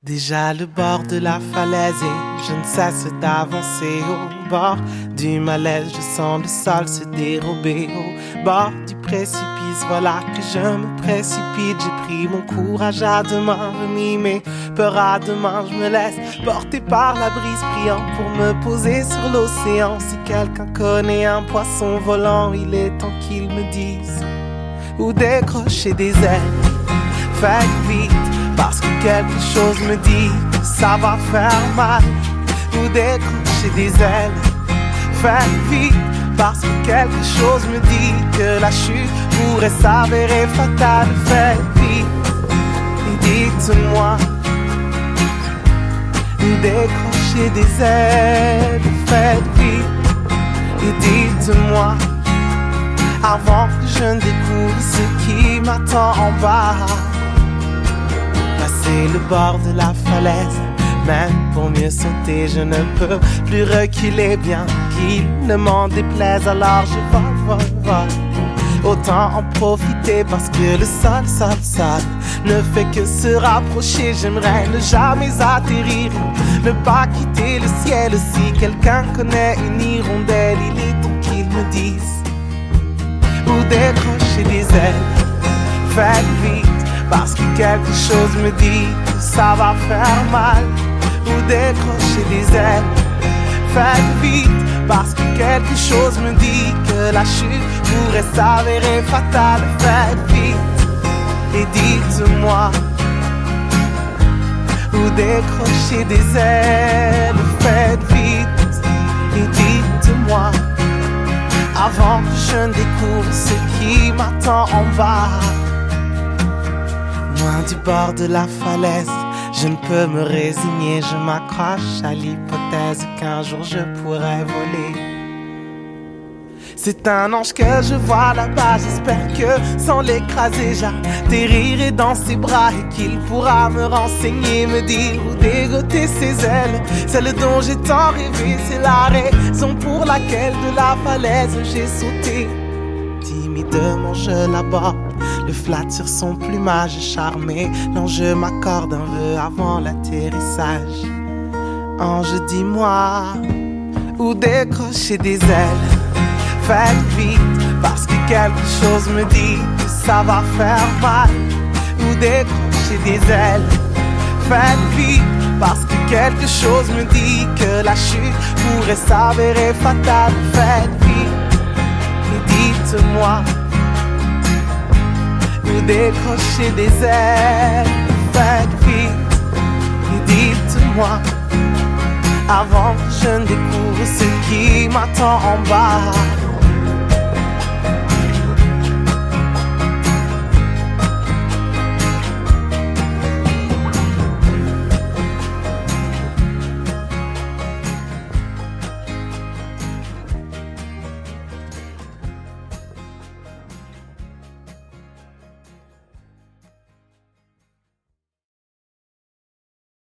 Déjà le bord de la falaise et je ne cesse d'avancer au bord du malaise. Je sens le sol se dérober au bord du précipice. Voilà que je me précipite. J'ai pris mon courage à deux mains, remis mes peurs à deux mains. Je me laisse porter par la brise priant pour me poser sur l'océan. Si quelqu'un connaît un poisson volant, il est temps qu'il me dise où décrocher des ailes. Faites vite, parce que quelque chose me dit que ça va faire mal. Ou décrocher des ailes. Faites vite, parce que quelque chose me dit que la chute pourrait s'avérer fatale. Faites vite, et dites-moi où décrocher des ailes. Faites vite, et dites-moi avant que je ne découvre ce qui m'attend en bas. Passer le bord de la falaise, même pour mieux sauter, je ne peux plus reculer, bien qu'il ne m'en déplaise. Alors je vole. Autant en profiter parce que le sol ne fait que se rapprocher. J'aimerais ne jamais atterrir, ne pas quitter le ciel. Si quelqu'un connaît une hirondelle, il est temps qu'il me dise où décrocher des ailes. Faites vite, parce que quelque chose me dit que ça va faire mal. Ou décrocher des ailes. Faites vite, parce que quelque chose me dit que la chute pourrait s'avérer fatale. Faites vite, et dites-moi où décrocher des ailes. Faites vite, et dites-moi avant que je ne découvre ce qui m'attend en bas. Loin du bord de la falaise, je ne peux me résigner. Je m'accroche à l'hypothèse qu'un jour je pourrais voler. C'est un ange que je vois là-bas. J'espère que sans l'écraser, j'atterrirai dans ses bras et qu'il pourra me renseigner, me dire où dégoter ses ailes. Celle dont j'ai tant rêvé, c'est la raison pour laquelle de la falaise j'ai sauté. Timidement je l'aborde, le flatte sur son plumage charmé. L'ange m'accorde un vœu avant l'atterrissage. Ange, dis-moi où décrocher des ailes. Faites vite, parce que quelque chose me dit que ça va faire mal. Où décrocher des ailes. Faites vite, parce que quelque chose me dit que la chute pourrait s'avérer fatale. Faites vite, et dites-moi où décrocher des ailes. Faites vite, et dites-moi avant que je ne découvre ce qui m'attend en bas.